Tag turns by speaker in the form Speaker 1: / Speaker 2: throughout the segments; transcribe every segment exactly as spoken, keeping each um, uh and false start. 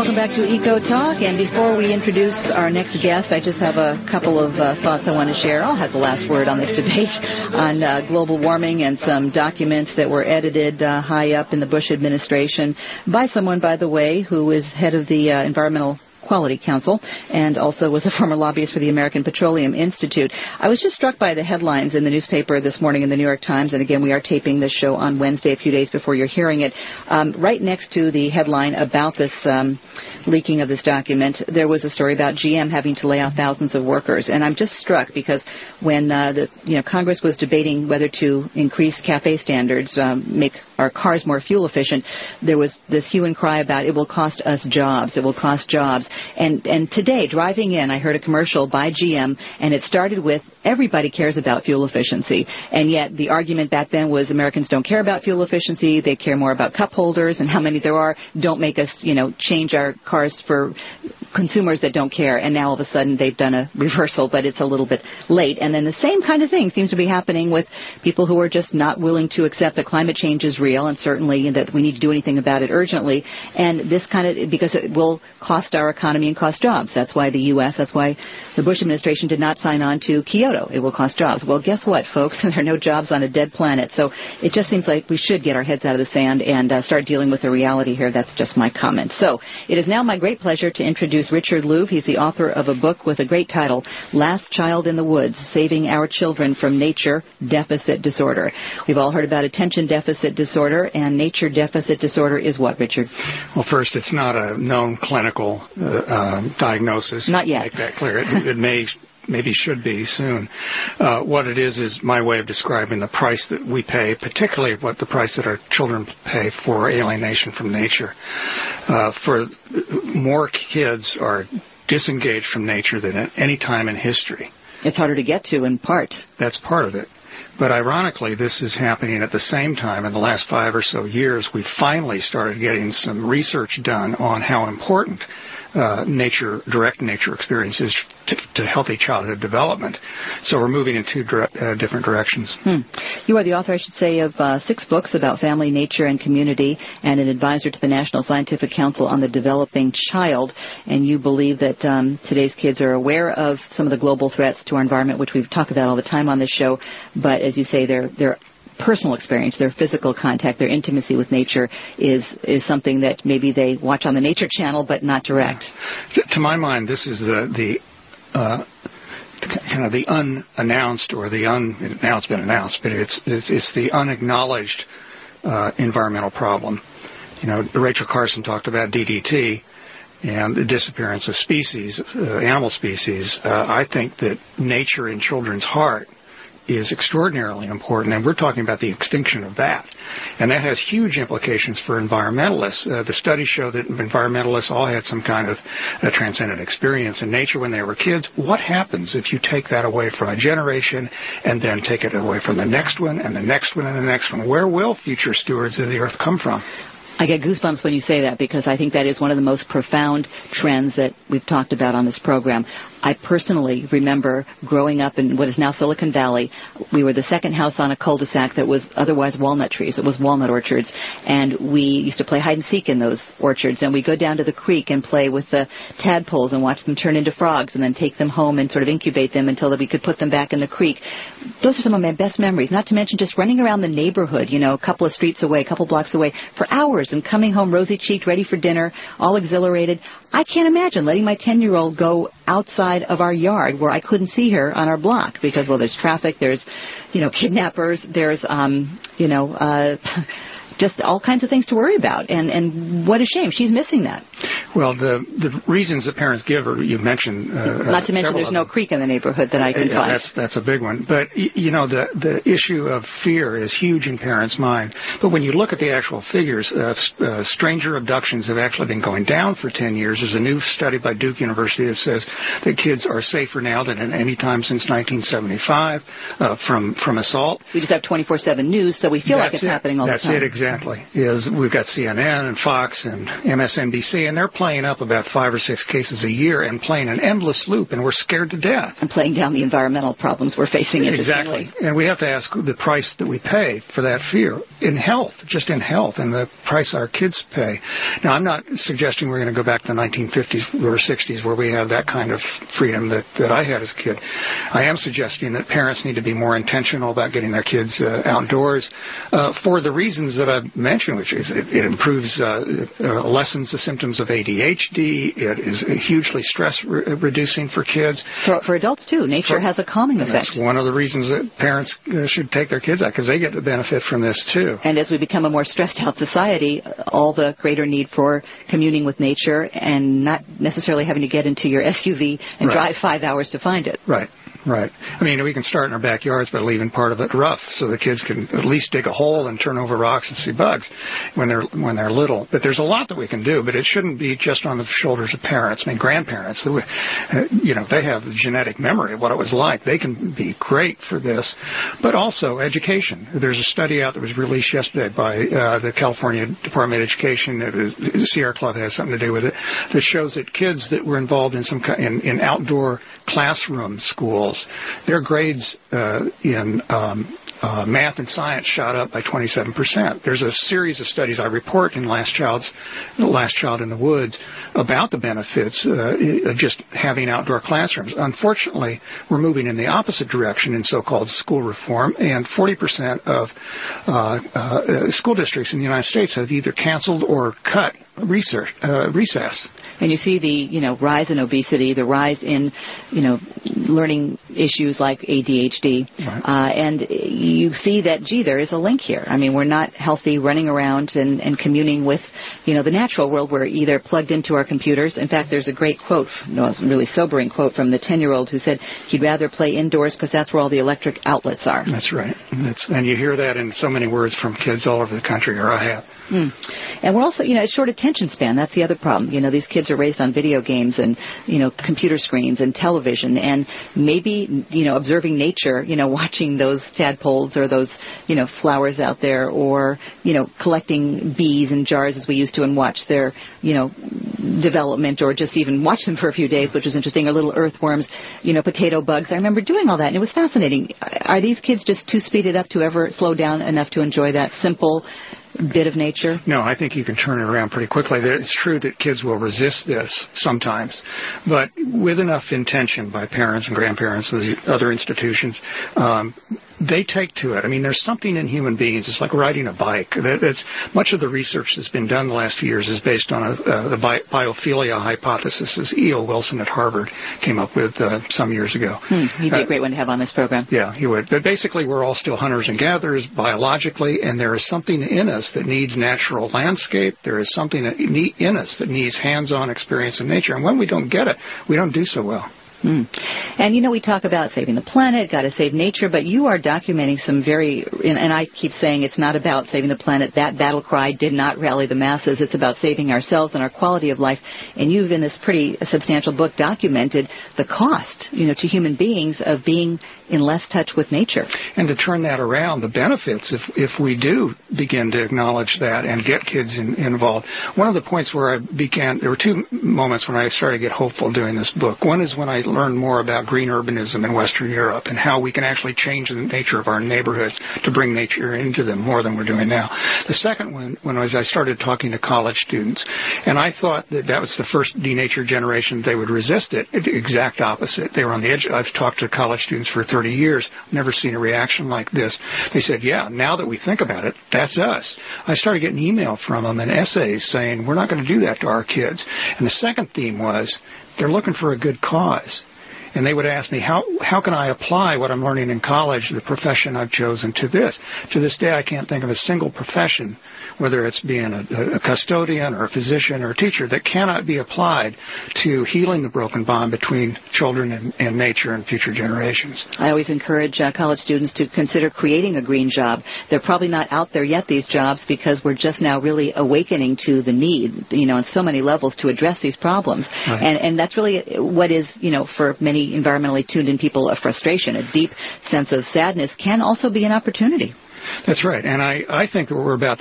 Speaker 1: Welcome back to Eco Talk, and before we introduce our next guest, I just have a couple of uh, thoughts I want to share. I'll have the last word on this debate on uh, global warming and some documents that were edited uh, high up in the Bush administration by someone, by the way, who is head of the uh, Environmental Quality Council and also was a former lobbyist for the American Petroleum Institute. I was just struck by the headlines in the newspaper this morning in the New York Times, and again, we are taping this show on Wednesday, a few days before you're hearing it. Um, right next to the headline about this um, leaking of this document, there was a story about G M having to lay off thousands of workers, and I'm just struck because when uh, the you know Congress was debating whether to increase CAFE standards, um, make our cars more fuel efficient, there was this hue and cry about it will cost us jobs, it will cost jobs. And and today, driving in, I heard a commercial by G M, and it started with, everybody cares about fuel efficiency. And yet the argument back then was Americans don't care about fuel efficiency, they care more about cup holders, and how many there are don't make us, you know, change our cars for consumers that don't care. And now all of a sudden they've done a reversal, but it's a little bit late. And then the same kind of thing seems to be happening with people who are just not willing to accept that climate change is real, and certainly that we need to do anything about it urgently. And this kind of, because it will cost our economy and cost jobs. That's why the U S, that's why the Bush administration did not sign on to Kyoto. It will cost jobs. Well, guess what, folks? There are no jobs on a dead planet. So it just seems like we should get our heads out of the sand and uh, start dealing with the reality here. That's just my comment. So it is now my great pleasure to introduce Richard Louv. He's the author of a book with a great title, Last Child in the Woods, Saving Our Children from Nature Deficit Disorder. We've all heard about attention deficit disorder, and nature deficit disorder is what, Richard?
Speaker 2: Well, first, it's not a known clinical uh, uh, diagnosis.
Speaker 1: Not yet.
Speaker 2: Make that clear. It, it may, maybe should be soon. Uh, what it is is my way of describing the price that we pay, particularly what the price that our children pay for alienation from nature. Uh, for more kids are disengaged from nature than at any time in history.
Speaker 1: It's harder to get to, in part.
Speaker 2: That's part of it. But ironically, this is happening at the same time. In the last five or so years, we finally started getting some research done on how important uh, nature, direct nature experiences to, to healthy childhood development. So we're moving in two dire- uh, different directions.
Speaker 1: Hmm. You are the author, I should say, of uh, six books about family, nature, and community, and an advisor to the National Scientific Council on the Developing Child. And you believe that um, today's kids are aware of some of the global threats to our environment, which we've talked about all the time on this show. But as you say, they're they're personal experience, their physical contact, their intimacy with nature is is something that maybe they watch on the Nature Channel, but not direct.
Speaker 2: Yeah. To my mind, this is the the uh, kind of the unannounced, or the un now it's been announced, but it's it's, it's the unacknowledged uh, environmental problem. You know, Rachel Carson talked about D D T and the disappearance of species, uh, animal species. Uh, I think that nature in children's heart is extraordinarily important, and we're talking about the extinction of that. And that has huge implications for environmentalists. Uh, the studies show that environmentalists all had some kind of uh, transcendent experience in nature when they were kids. What happens if you take that away from a generation and then take it away from the next one and the next one and the next one? Where will future stewards of the earth come from?
Speaker 1: I get goosebumps when you say that, because I think that is one of the most profound trends that we've talked about on this program. I personally remember growing up in what is now Silicon Valley. We were the second house on a cul-de-sac that was otherwise walnut trees. It was walnut orchards. And we used to play hide and seek in those orchards. And we'd go down to the creek and play with the tadpoles and watch them turn into frogs, and then take them home and sort of incubate them until we could put them back in the creek. Those are some of my best memories, not to mention just running around the neighborhood, you know, a couple of streets away, a couple blocks away for hours, and coming home rosy-cheeked, ready for dinner, all exhilarated. I can't imagine letting my ten-year-old go outside of our yard where I couldn't see her on our block because, well, there's traffic, there's, you know, kidnappers, there's, um, you know, uh, just all kinds of things to worry about. And, and what a shame. She's missing that.
Speaker 2: Well, the the reasons that parents give are, you mentioned. Uh,
Speaker 1: Not to mention there's no creek in the neighborhood that I can
Speaker 2: yeah,
Speaker 1: find.
Speaker 2: That's, that's a big one. But, you know, the, the issue of fear is huge in parents' mind. But when you look at the actual figures, uh, uh, stranger abductions have actually been going down for ten years. There's a new study by Duke University that says that kids are safer now than at any time since nineteen seventy-five uh, from, from assault.
Speaker 1: We just have twenty-four seven news, so we feel
Speaker 2: that's
Speaker 1: like it's
Speaker 2: it.
Speaker 1: happening all
Speaker 2: that's
Speaker 1: the time.
Speaker 2: That's it, exactly. Is we've got C N N and Fox and M S N B C, and they're playing up about five or six cases a year and playing an endless loop, and we're scared to death.
Speaker 1: And playing down the environmental problems we're facing.
Speaker 2: Exactly. And we have to ask the price that we pay for that fear in health, just in health, and the price our kids pay. Now, I'm not suggesting we're going to go back to the nineteen fifties or sixties where we had that kind of freedom that, that I had as a kid. I am suggesting that parents need to be more intentional about getting their kids uh, outdoors uh, for the reasons that I've mentioned, which is it, it improves, uh, uh, lessens the symptoms of A D H D. It is hugely stress re- reducing for kids.
Speaker 1: For, for adults, too. Nature for, has a calming effect.
Speaker 2: That's one of the reasons that parents uh, should take their kids out, because they get the benefit from this, too.
Speaker 1: And as we become a more stressed-out society, all the greater need for communing with nature and not necessarily having to get into your S U V and right. drive five hours to find it.
Speaker 2: Right. Right. I mean, we can start in our backyards by leaving part of it rough so the kids can at least dig a hole and turn over rocks and see bugs when they're when they're little. But there's a lot that we can do, but it shouldn't be just on the shoulders of parents. I mean, grandparents, you know, they have genetic memory of what it was like. They can be great for this. But also education. There's a study out that was released yesterday by uh, the California Department of Education. It was, the Sierra Club has something to do with it, that shows that kids that were involved in some in, in outdoor classroom schools, their grades uh, in um, uh, math and science shot up by twenty-seven percent. There's a series of studies I report in Last Child's, Last Child in the Woods about the benefits uh, of just having outdoor classrooms. Unfortunately, we're moving in the opposite direction in so-called school reform, and forty percent of uh, uh, school districts in the United States have either canceled or cut research, uh, recess.
Speaker 1: And you see the, you know, rise in obesity, the rise in, you know, learning issues like A D H D. Right. Uh, and you see that, gee, there is a link here. I mean, we're not healthy running around and, and communing with, you know, the natural world. We're either plugged into our computers. In fact, there's a great quote, no, a really sobering quote from the ten-year-old who said he'd rather play indoors because that's where all the electric outlets are.
Speaker 2: That's right. That's, and you hear that in so many words from kids all over the country, or I have.
Speaker 1: Mm. And we're also, you know, a short attention span. That's the other problem. You know, these kids are raised on video games and, you know, computer screens and television, and maybe, you know, observing nature, you know, watching those tadpoles or those, you know, flowers out there, or, you know, collecting bees in jars as we used to and watch their, you know, development, or just even watch them for a few days, which was interesting, or little earthworms, you know, potato bugs. I remember doing all that, and it was fascinating. Are these kids just too speeded up to ever slow down enough to enjoy that simple bit of nature?
Speaker 2: No, I think you can turn it around pretty quickly. It's true that kids will resist this sometimes, but with enough intention by parents and grandparents and the other institutions, um, they take to it. I mean, there's something in human beings. It's like riding a bike. It's, much of the research that's been done the last few years is based on a, uh, the bi- biophilia hypothesis, as E O Wilson at Harvard came up with uh, some years ago.
Speaker 1: Hmm, he'd be uh, a great one to have on this program.
Speaker 2: Yeah, he would. But basically, we're all still hunters and gatherers biologically, and there is something in us that needs natural landscape. There is something in us that needs hands-on experience in nature. And when we don't get it, we don't do so well.
Speaker 1: Mm. And, you know, we talk about saving the planet, got to save nature, but you are documenting some very, and, and I keep saying it's not about saving the planet. That battle cry did not rally the masses. It's about saving ourselves and our quality of life. And you've, in this pretty substantial book, documented the cost, you know, to human beings of being in less touch with nature.
Speaker 2: And to turn that around, the benefits, if if we do begin to acknowledge that and get kids in, involved. One of the points where I began, there were two moments when I started to get hopeful doing this book. One is when I learn more about green urbanism in Western Europe and how we can actually change the nature of our neighborhoods to bring nature into them more than we're doing now. The second one, when was I started talking to college students, and I thought that that was the first denatured generation, they would resist it. The exact opposite. They were on the edge. I've talked to college students for thirty years, never seen a reaction like this. They said, yeah, now that we think about it, that's us. I started getting email from them and essays saying, we're not going to do that to our kids. And the second theme was, they're looking for a good cause. And they would ask me, how how can I apply what I'm learning in college, the profession I've chosen, to this? To this day, I can't think of a single profession, whether it's being a, a custodian or a physician or a teacher, that cannot be applied to healing the broken bond between children and, and nature and future generations.
Speaker 1: I always encourage uh, college students to consider creating a green job. They're probably not out there yet, these jobs, because we're just now really awakening to the need, you know, on so many levels to address these problems. Right. And, and that's really what is, you know, for many environmentally tuned in people, a frustration, a deep sense of sadness, can also be an opportunity.
Speaker 2: That's right. And I, I think that we're about to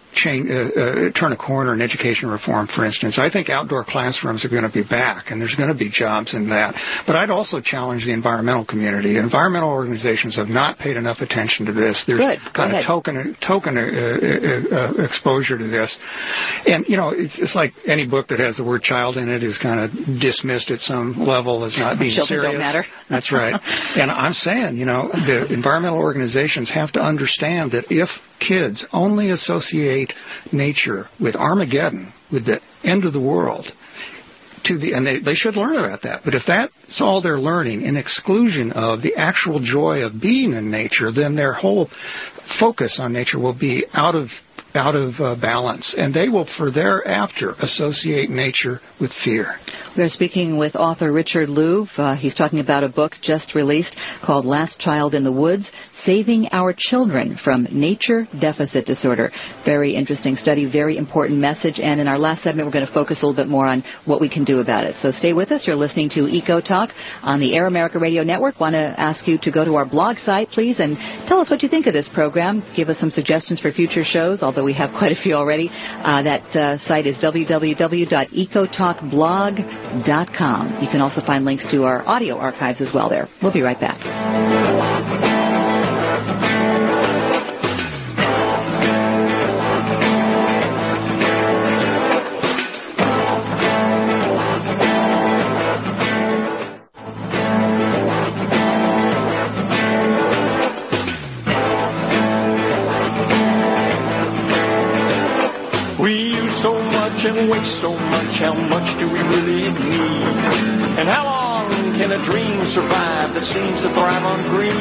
Speaker 2: change, uh, uh, turn a corner in education reform, for instance. I think outdoor classrooms are going to be back, and there's going to be jobs in that. But I'd also challenge the environmental community. Environmental organizations have not paid enough attention to this. There's
Speaker 1: Good. Go
Speaker 2: kind
Speaker 1: ahead.
Speaker 2: of token token uh, uh, uh, exposure to this. And, you know, it's, it's like any book that has the word child in it is kind of dismissed at some level as not being
Speaker 1: Children
Speaker 2: serious.
Speaker 1: don't matter.
Speaker 2: That's right. And I'm saying, you know, the environmental organizations have to understand that if kids only associate nature with Armageddon, with the end of the world, to the and they, they should learn about that. But if that's all they're learning in exclusion of the actual joy of being in nature, then their whole focus on nature will be out of out of uh, balance, and they will for thereafter associate nature with fear.
Speaker 1: We are speaking with author Richard Louv. Uh, he's talking about a book just released called Last Child in the Woods, Saving Our Children from Nature Deficit Disorder. Very interesting study, very important message, and in our last segment we're going to focus a little bit more on what we can do about it. So stay with us. You're listening to Eco Talk on the Air America Radio Network. Want to ask you to go to our blog site, please, and tell us what you think of this program. Give us some suggestions for future shows, although we have quite a few already. Uh, that uh, site is w w w dot eco talk blog dot com. You can also find links to our audio archives as well there. We'll be right back.
Speaker 3: And waste so much, how much do we really need? And how long can a dream survive that seems to thrive on greed?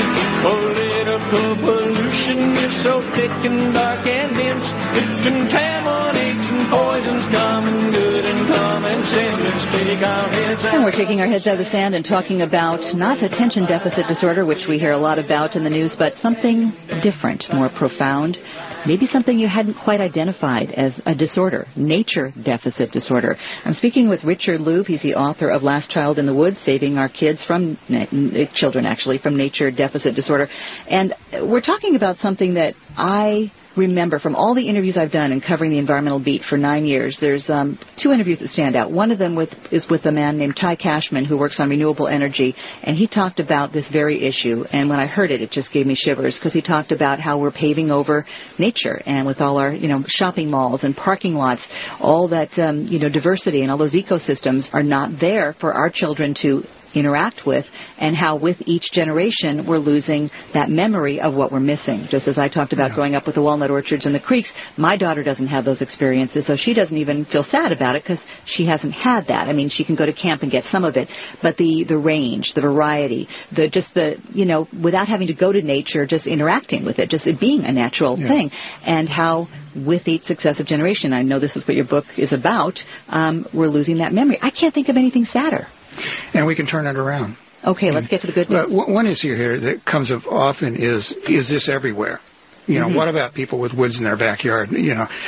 Speaker 3: Political pollution is so thick and dark and dense, it contaminates and poisons common good and common sense. Let's take our heads out.
Speaker 1: And we're taking our heads out of the sand and talking about not attention deficit disorder, which we hear a lot about in the news, but something different, more profound. Maybe something you hadn't quite identified as a disorder, nature deficit disorder. I'm speaking with Richard Louv. He's the author of Last Child in the Woods, Saving Our Kids from, children actually, from nature deficit disorder. And we're talking about something that I remember from all the interviews I've done in covering the environmental beat for nine years. There's um, two interviews that stand out. One of them with, is with a man named Ty Cashman who works on renewable energy, and he talked about this very issue. And when I heard it, it just gave me shivers because he talked about how we're paving over nature, and with all our, you know, shopping malls and parking lots, all that, um, you know, diversity and all those ecosystems are not there for our children to interact with, and how with each generation we're losing that memory of what we're missing. Just as I talked about yeah. growing up with the walnut orchards and the creeks, my daughter doesn't have those experiences, so she doesn't even feel sad about it because she hasn't had that. I mean, she can go to camp and get some of it, but the, the range, the variety, the just the, you know, without having to go to nature, just interacting with it, just it being a natural yeah. thing, and how with each successive generation, I know this is what your book is about, um, we're losing that memory. I can't think of anything sadder.
Speaker 2: And we can turn it around.
Speaker 1: Okay, let's get to the good news.
Speaker 2: Well, one issue here that comes up often is, is this everywhere? You know, mm-hmm. what about people with woods in their backyard? You know,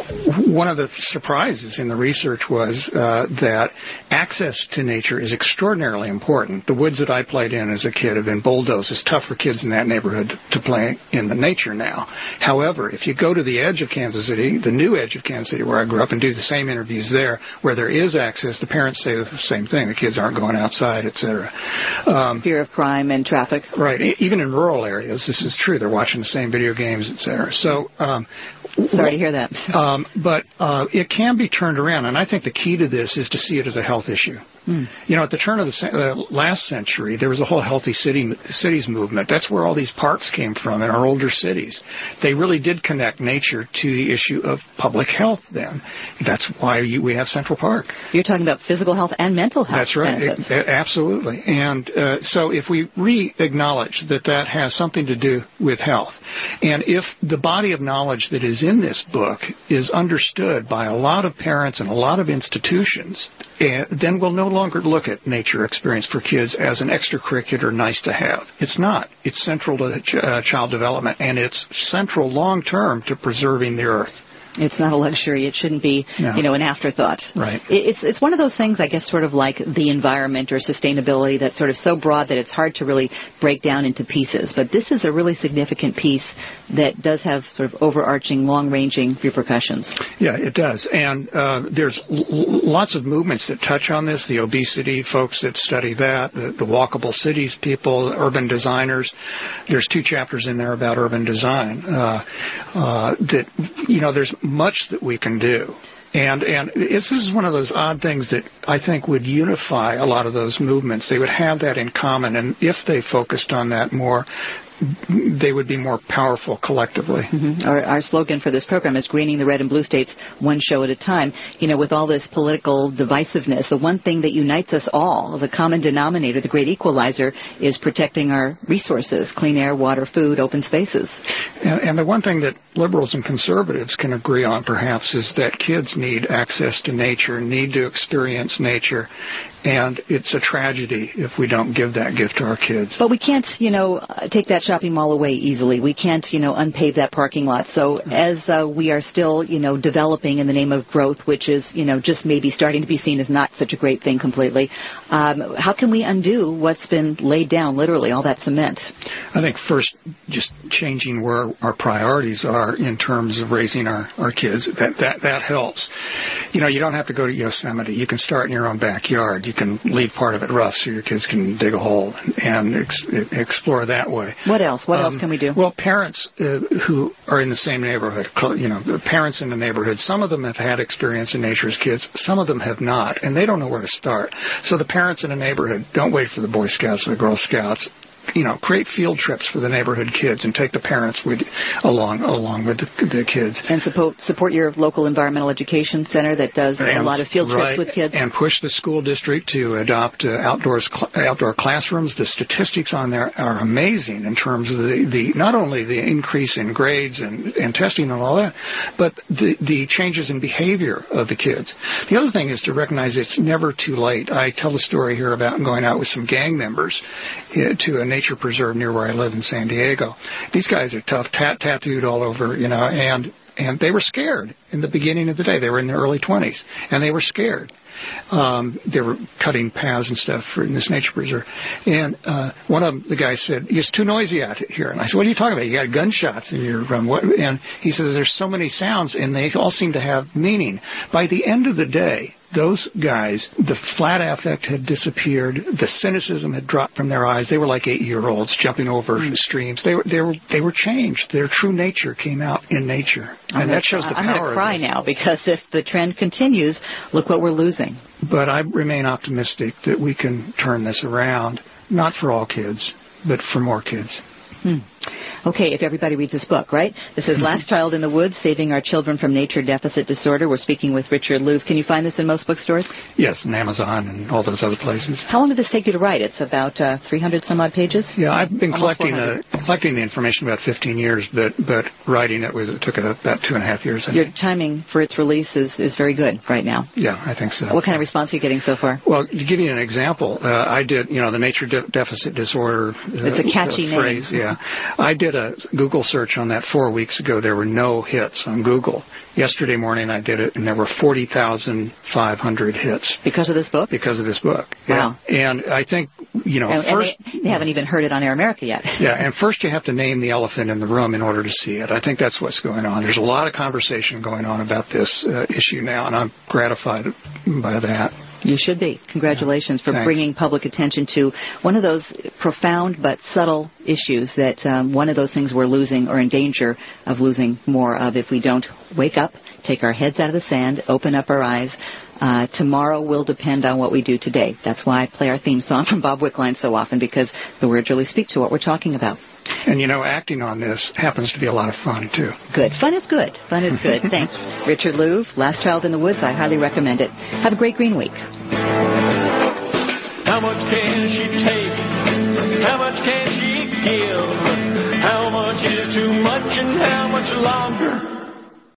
Speaker 2: one of the surprises in the research was uh, that access to nature is extraordinarily important. The woods that I played in as a kid have been bulldozed. It's tough for kids in that neighborhood to play in the nature now. However, if you go to the edge of Kansas City, the new edge of Kansas City where I grew up, and do the same interviews there, where there is access, the parents say the same thing. The kids aren't going outside, et cetera. Um,
Speaker 1: Fear of crime and traffic.
Speaker 2: Right. Even in rural areas, this is true. They're watching the same video games, et cetera. So, um,
Speaker 1: sorry to hear that.
Speaker 2: Um, but uh, it can be turned around, and I think the key to this is to see it as a health issue. Mm. You know, at the turn of the uh, last century, there was a whole healthy city cities movement. That's where all these parks came from in our older cities. They really did connect nature to the issue of public health then. That's why you, we have Central Park.
Speaker 1: You're talking about physical health and mental health.
Speaker 2: That's right. It, it, absolutely. And uh, so if we re-acknowledge that that has something to do with health, and if the body of knowledge that is in this book is understood by a lot of parents and a lot of institutions, uh, then we'll no longer look at nature experience for kids as an extracurricular nice to have. It's not. It's central to ch- uh, child development, and it's central long term to preserving the earth.
Speaker 1: It's not a luxury. It shouldn't be,
Speaker 2: no.
Speaker 1: you know, an afterthought.
Speaker 2: Right.
Speaker 1: It's it's one of those things, I guess, sort of like the environment or sustainability that's sort of so broad that it's hard to really break down into pieces. But this is a really significant piece that does have sort of overarching, long-ranging repercussions.
Speaker 2: Yeah, it does. And uh, there's l- lots of movements that touch on this, the obesity folks that study that, the, the walkable cities people, urban designers. There's two chapters in there about urban design. Uh, uh, that, you know, there's much that we can do. And and it's, this is one of those odd things that I think would unify a lot of those movements. They would have that in common, and if they focused on that more, they would be more powerful collectively.
Speaker 1: Mm-hmm. Our, our slogan for this program is greening the red and blue states one show at a time. You know, with all this political divisiveness, the one thing that unites us all, the common denominator, the great equalizer, is protecting our resources, clean air, water, food, open spaces.
Speaker 2: And, and the one thing that liberals and conservatives can agree on, perhaps, is that kids need access to nature, need to experience nature. And it's a tragedy if we don't give that gift to our kids.
Speaker 1: But we can't, you know, take that shopping mall away easily. We can't, you know, unpave that parking lot. So as uh, we are still, you know, developing in the name of growth, which is, you know, just maybe starting to be seen as not such a great thing completely, um, how can we undo what's been laid down, literally, all that cement?
Speaker 2: I think first, just changing where our priorities are in terms of raising our, our kids, that, that, that helps. You know, you don't have to go to Yosemite. You can start in your own backyard. You can leave part of it rough so your kids can dig a hole and ex- explore that way.
Speaker 1: What else? What
Speaker 2: um,
Speaker 1: else can we do?
Speaker 2: Well, parents uh, who are in the same neighborhood, you know, the parents in the neighborhood, some of them have had experience in nature as kids, some of them have not, and they don't know where to start. So the parents in a neighborhood, don't wait for the Boy Scouts or the Girl Scouts. You know, create field trips for the neighborhood kids and take the parents with along along with the, the kids.
Speaker 1: And support support your local environmental education center that does
Speaker 2: and,
Speaker 1: a lot of field trips
Speaker 2: right,
Speaker 1: with kids.
Speaker 2: And push the school district to adopt uh, outdoors cl- outdoor classrooms. The statistics on there are amazing in terms of the, the not only the increase in grades and, and testing and all that, but the, the changes in behavior of the kids. The other thing is to recognize it's never too late. I tell the story here about going out with some gang members uh, to a nature preserve near where I live in San Diego. These guys are tough, tat- tattooed all over, you know, and and they were scared in the beginning of the day. They were in their early twenties, and they were scared. Um, they were cutting paths and stuff for in this nature preserve. And uh, one of the guys said, "It's too noisy out here." And I said, "What are you talking about? You got gunshots in your room." What? And he says, "There's so many sounds, and they all seem to have meaning." By the end of the day, those guys, the flat affect had disappeared. The cynicism had dropped from their eyes. They were like eight-year-olds jumping over mm. streams. They were they were they were changed. Their true nature came out in nature,
Speaker 1: I'm
Speaker 2: and
Speaker 1: gonna,
Speaker 2: that shows the
Speaker 1: I'm
Speaker 2: power.
Speaker 1: I'm going to cry
Speaker 2: of this.
Speaker 1: now because if the trend continues, look what we're losing.
Speaker 2: But I remain optimistic that we can turn this around, not for all kids, but for more kids.
Speaker 1: Hmm. Okay, if everybody reads this book, right? This is Last Child in the Woods, Saving Our Children from Nature Deficit Disorder. We're speaking with Richard Louv. Can you find this in most bookstores?
Speaker 2: Yes, and Amazon and all those other places.
Speaker 1: How long did this take you to write? It's about uh, three hundred some odd pages?
Speaker 2: Yeah, I've been
Speaker 1: Almost
Speaker 2: collecting uh, collecting the information about fifteen years, but but writing it was it took about two and a half years. I
Speaker 1: Your
Speaker 2: think.
Speaker 1: timing for its release is, is very good right now.
Speaker 2: Yeah, I think so.
Speaker 1: What kind of response are you getting so far?
Speaker 2: Well, to give you an example, uh, I did, you know, the Nature De- Deficit Disorder uh,
Speaker 1: It's a catchy
Speaker 2: uh, phrase.
Speaker 1: name.
Speaker 2: Yeah, I did a Google search on that four weeks ago. There were no hits on Google. Yesterday morning I did it, and there were forty thousand five hundred hits.
Speaker 1: Because of this book?
Speaker 2: Because of this book.
Speaker 1: Wow.
Speaker 2: Yeah. And I think, you know,
Speaker 1: and,
Speaker 2: first...
Speaker 1: And they, they haven't even heard it on Air America yet.
Speaker 2: Yeah, and first you have to name the elephant in the room in order to see it. I think that's what's going on. There's a lot of conversation going on about this uh, issue now, and I'm gratified by that.
Speaker 1: You should be. Congratulations for
Speaker 2: Thanks.
Speaker 1: bringing public attention to one of those profound but subtle issues that um, one of those things we're losing or in danger of losing more of if we don't wake up, take our heads out of the sand, open up our eyes. Uh, tomorrow will depend on what we do today. That's why I play our theme song from Bob Wickline so often, because the words really speak to what we're talking about.
Speaker 2: And, you know, acting on this happens to be a lot of fun, too.
Speaker 1: Good. Fun is good. Fun is good. Thanks. Richard Louv, Last Child in the Woods. I highly recommend it. Have a great Green Week.
Speaker 3: How much can she take? How much can she give? How much is too much and how much longer